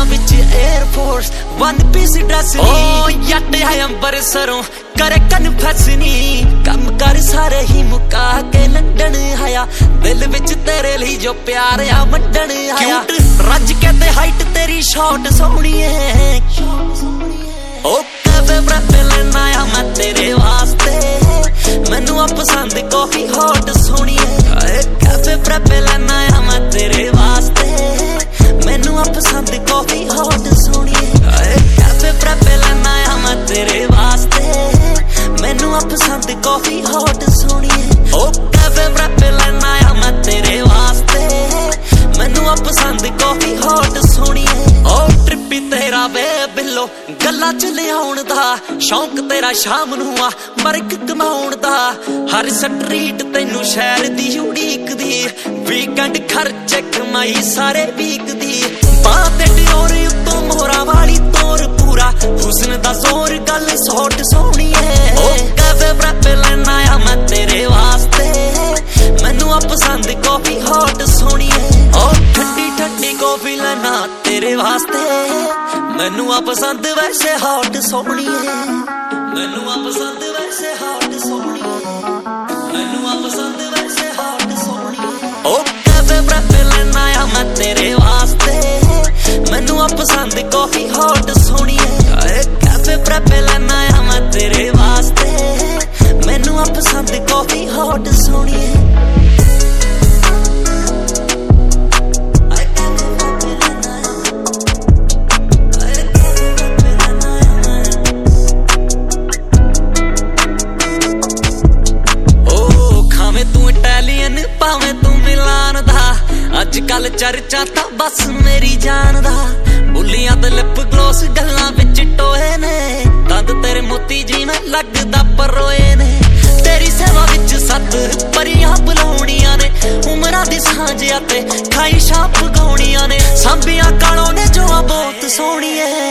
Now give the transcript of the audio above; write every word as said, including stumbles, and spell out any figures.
ਪੈਰਾਂ ਵਿੱਚ air force one piece dress ਨੀ ਓ ਯੱਟ ਹੈ ਅੰਬਰਸਰੋਂ करे कन्फेस नी कम कर सारे ही मुका के लंडन आया दिल विच तेरे लिए जो प्यार आ मंडन आया रज के ते हाइट तेरी शॉट सोहनी है ओ कैफे ब्रेक लेना आया मैं तेरे वास्ते मैनू आ पसंद कॉफी हॉट सोहनी है कैफे ब्रेक लेना आया मैं तेरे वास्ते मैनू आ पसंद कॉफी हॉट सोहनी है कैफे ब्रेक लेना आया मैं तेरे वास्ते मैनू आ पसंद कॉफी हॉट सोहनी ओ कैफे ब्रेक लेना आया मैं तेरे वास्ते मैनू आ पसंद कॉफी हॉट सोहनी ओ ट्रिपी तेरा वे बिल्लो गल्ला च लियाउण दा शौक तेरा शाम नू आ मरक कमाउण दा हर स्ट्रीट तैनू शहर दी उड़ीक दी वीकेंड खर्चे कमाई सारे वीक दी बां ते डियोर उत्तों मोहरा वाली तोर पूरा हुस्न दा जोर गल सॉट सोहनी है ओ कैफे ब्रेक लेना आया मैं तेरे वास्ते मैनू आ पसंद कॉफी हॉट सोहनी है ओ ठंडी ठंडी कॉफी लेना तेरे वास्ते मैनू आ पसंद वैसे हॉट सोहनी है मैनू आ पसंद वैसे हॉट सोहनी है मैनू आ पसंद वैसे हॉट सोहनी है ओ कैफे ब्रेक लेना आया मैं तेरे वास्ते मैनू आ पसंद कॉफी हॉट सोहनी है कैफे ब्रेक लेना आया मैं तेरे वास्ते मैनू आ पसंद कॉफी हॉट सोहनी है अजकल चर्चा तां बस मेरी जान दा बुलियां ते लिप ग्लोस गल्लां विच टोए ने दंद तेरे मोती जिवें लगदा परोए ने तेरी सेवा विच सत परियां बुलाउणियां ने उमरां दी सांझिया ते खाई छाप गाउणियां ने सांभियां कालों ने जो बहुत सोहणी है